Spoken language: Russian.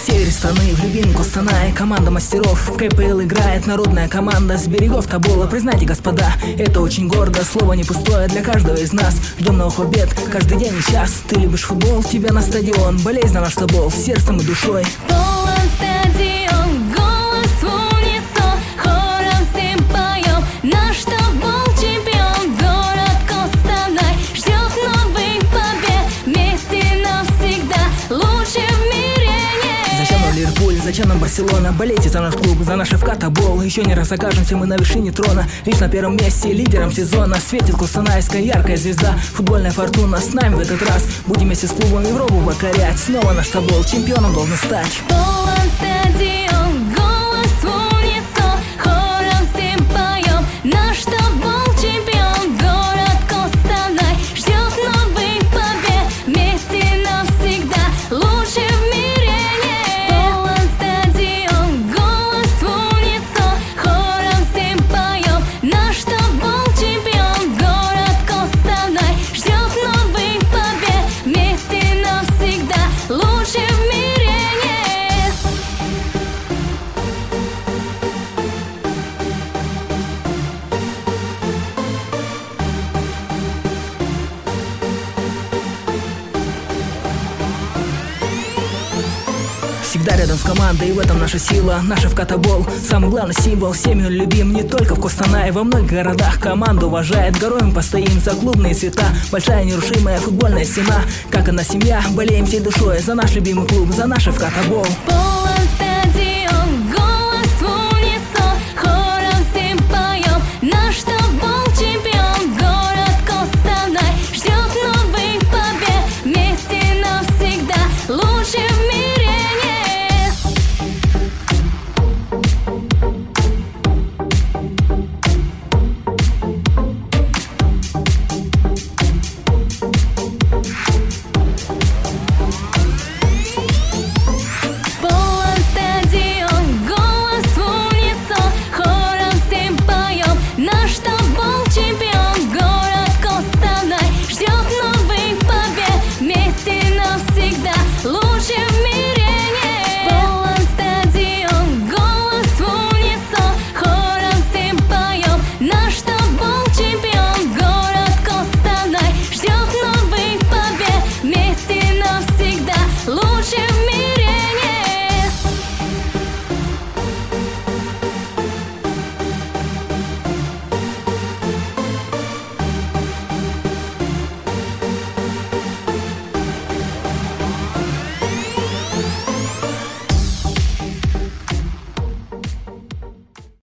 севере страны, в любимом Костанае команда мастеров. В КПЛ играет народная команда с берегов Тобола. Признайте, господа, это очень гордо, слово не пустое для каждого из нас. Ждем новых побед каждый день и час. Ты любишь футбол, тебе на стадион, болей за наш тобол сердцем и душой. Полон стадион, голос в унисон, хором всем поем. Наш тобол чемпион, город Костанай ждет новых побед. Вместе навсегда, лучше в мире нет. Зачем нам Ливерпуль, зачем нам Барселона? Болейте за наш клуб, за наш ФК Тобол. Еще не раз окажемся мы на вершине трона. Лишь на первом месте, лидером сезона светит костанайская яркая звезда. Футбольная фортуна с нами в этот раз. Будем вместе с клубом Европу покорять. Снова наш Тобол чемпионом должен стать. Полон стадион, голос в унисон, хором всем поем. Наш тобол чемпион, город Костанай ждет новых побед. Вместе навсегда, лучше в мире нет. Полон стадион, голос в унисон, хором всем поем. Наш тобол чемпион, город Костанай ждет новых побед. Вместе навсегда, лучше в мире нет. Всегда рядом с командой, и в этом наша сила. Наш ФК Тобол, самый главный символ. Всеми он любим не только в Костанае. Во многих городах команду уважает. Горой мы постоим за клубные цвета. Большая нерушимая футбольная стена. Как одна семья, болеем всей душой за наш любимый клуб, за наш ФК Тобол.